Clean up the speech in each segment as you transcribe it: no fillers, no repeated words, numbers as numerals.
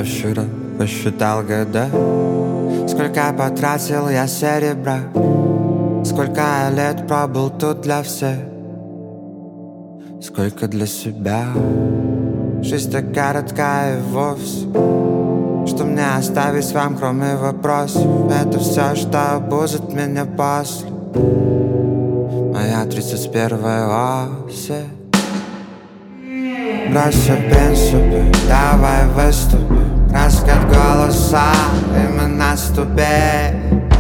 Я вчера посчитал года, сколько потратил я серебра, сколько я лет пробыл тут для всех, сколько для себя. Жизнь так коротка и вовсе, что мне оставить вам, кроме вопросов? Это все, что будет меня после. Моя 31-я осень. Брось все принципы, давай выступим. Раскат голоса, именно ступень.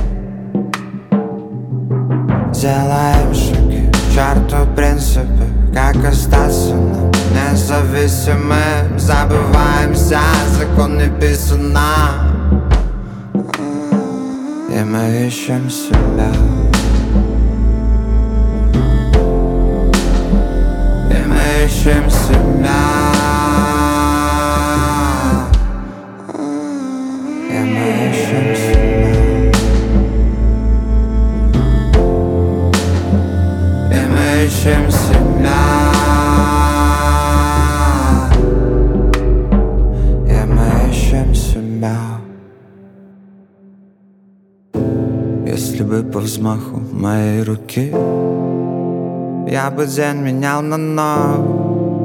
Делаем шаги к черту принципы. Как остаться нам независимым? Забываемся, закон не писана. И мы ищем себя. И мы ищем себя. И мы ищем себя. И мы ищем себя. И мы ищем себя. Если бы по взмаху моей руки я бы день менял на новый,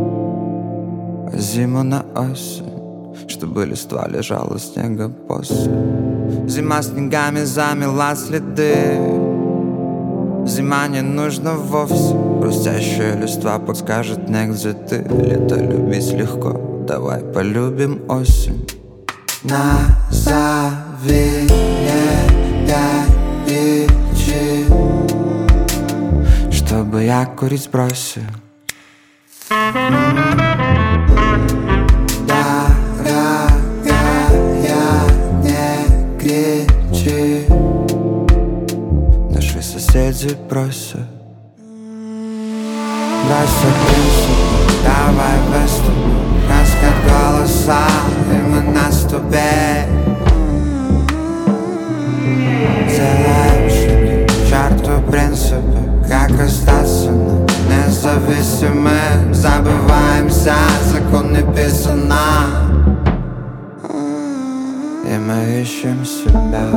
а зиму на осень, чтобы листва лежала снега после. Зима снегами замела следы. Зима не нужна вовсе, хрустящая листва подскажет мне, где ты. Лето любить легко, давай полюбим осень. Назови мне 5 причин, чтобы я курить бросил. Дорогая, не кричи, наши соседи просят. Бросай принципы, давай выступим. Раскат голоса, и мы на ступень. Делаем шаги к черту принципы. Как остаться нам независимым? Забываемся, закон не писана. И мы ищем себя.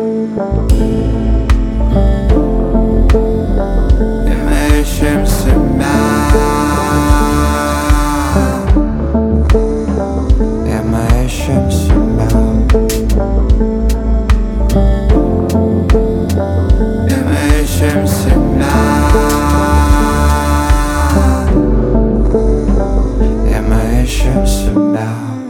И мы ищем себя. И мы ищем себя. И мы ищем себя. И мы ищем себя.